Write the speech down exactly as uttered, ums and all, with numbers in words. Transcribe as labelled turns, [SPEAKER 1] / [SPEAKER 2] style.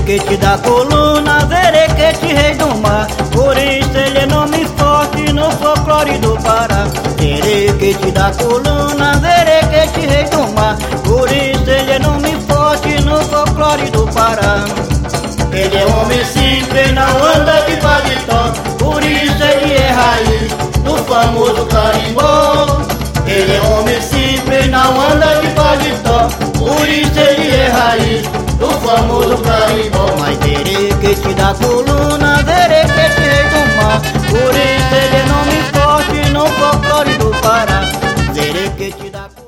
[SPEAKER 1] Zerequete da coluna, Zerequete rei do mar, por isso ele é nome forte no folclore do Pará. Zerequete da coluna, Zerequete rei do mar, por isso ele é nome forte no folclore do Pará. Ele é homem simples, não anda de paletó, por isso ele é raiz do famoso carimbó. Ele é homem simples, não anda de paletó, por isso ele é raiz do famoso carimbó. Mas Zerequete da coluna, Zerequete rei do mar, por isso ele é nome forte no folclore do Pará. Zerequete da coluna.